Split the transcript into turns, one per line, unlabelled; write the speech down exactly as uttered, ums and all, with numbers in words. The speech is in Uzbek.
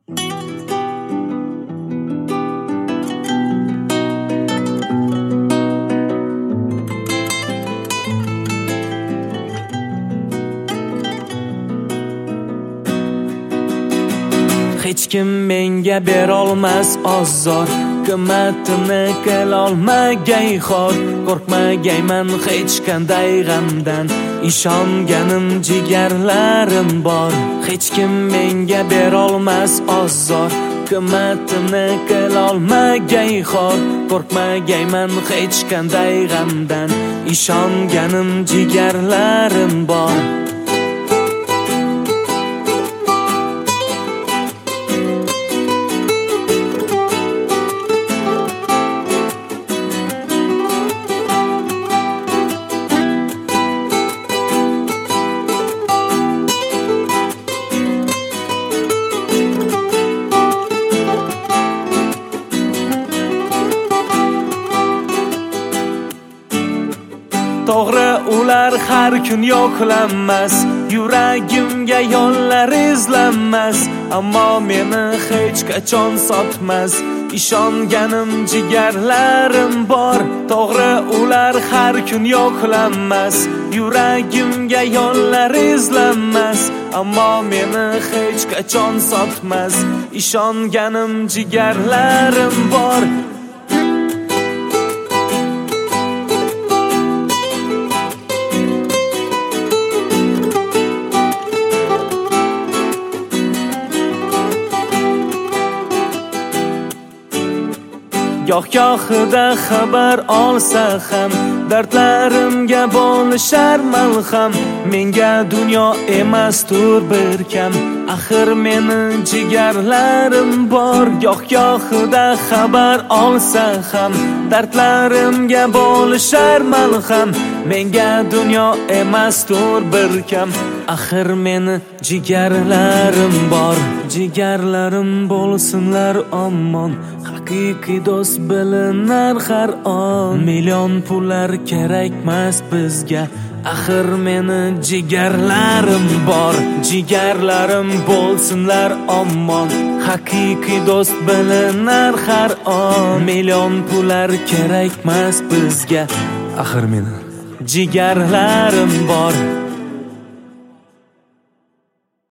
Hech kim menga berolmas ozor, qimmatini qilolmagay xor. Qo'rqmagayman hech qanday g'amdan, ishonganim jigarlarim bor. Hech kim menga berolmas ozor, qimmatini qilolmagay xor. Qo'rqmagayman hech qanday g'amdan, ishonganim jigarlarim bor. To'g'ri, ular har kun yo'qlanmas, yuragimga yo'llar izlanmas, ammo meni hech qachon sotmas, ishonganim jigarlarim bor. To'g'ri, ular har kun yo'qlanmas, yuragimga yo'llar izlanmas, ammo meni hech qachon sotmas, ishonganim jigarlarim bor. Goh-gohida xabar olsa ham, dardlarimga bo'lishar malham. Menga dunyo emasdir bir kam, axir meni jigarlarim bor. Goh-gohida xabar olsa ham, dardlarimga bo'lishar malham. Menga dunyo emasdir bir kam, axir meni jigarlarim bor. Jigarlarim bo'lsinlar omon, haqiqiy do'st bilinar har on. Million pullar kerakmas bizga, axir meni jigarlarim bor. Jigarlarim bo'lsinlar omon, haqiqiy do'st bilinar har on. Million pullar kerakmas bizga, axir meni jigarlarim bor.